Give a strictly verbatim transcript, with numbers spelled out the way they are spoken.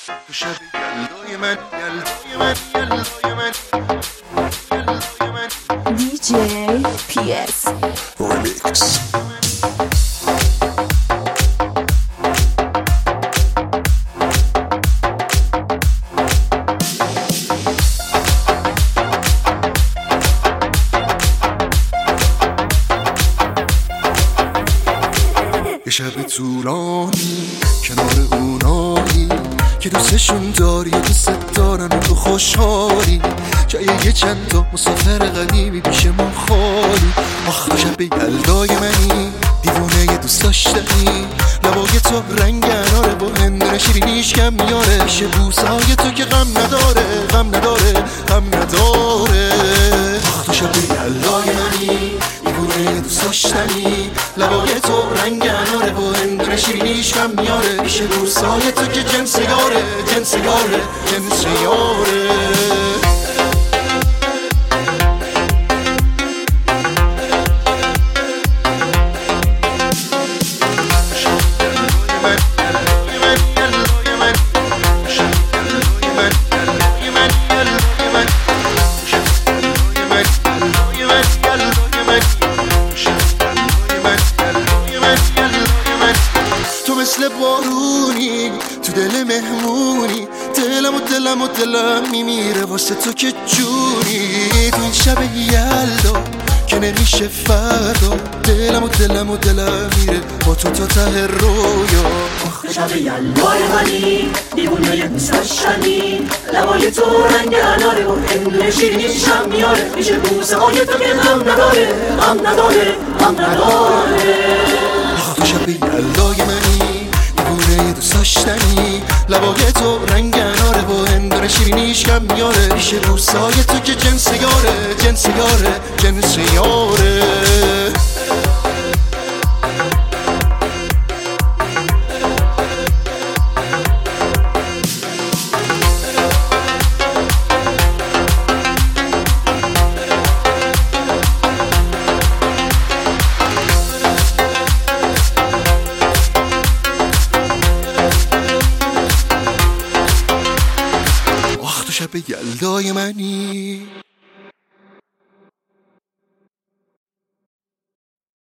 تو شب یلدای من یلدای من یلدای من یلدای من دی جی پی اس ریمیکس. یه شب طولانی کنار اونایی که دوستشون داری و دوست دارن و تو خوشحالی، جای یه چند تا مسافر قدیمی پیش ما خالی. آخ تو شب یلدای منی، دیوونه یه دوست داشتنی، لبای تو رنگ اناره با هندونه شیرینیش کم میاره، پیش بوسای تو که غم نداره غم نداره غم نداره. آخ تو شب یلدای منی، دیوونه یه دوست داشتنی، لبای تو رنگ اناره با هندونه شیرینیش کم میاره، پیش بوسای تو که جنس یاره جنس یاره جنس یاره. مثل بارونی تو دل مهمونی، دلم و دلم و دلم میمیره واسه تو که جونی. تو این شب یلدا که نمیشه فردا، دلم و دلم و دلم میره با تو تا ته رویا. شب یلدای منی، دیوونه یه دوست داشتنی، لبای تو رنگ اناره و هندونه شیرینیش هم میاره، میشه بوسه های تو که غم نداره غم نداره غم نداره. تو شب یلدای منی، دیوونه یه دوست داشتنی، لبای تو رنگ اناره و هندونه شیرینیش کم میاره، پیش بوسای تو که جنس یاره جنس یاره جنس یاره. شب یلدای منی.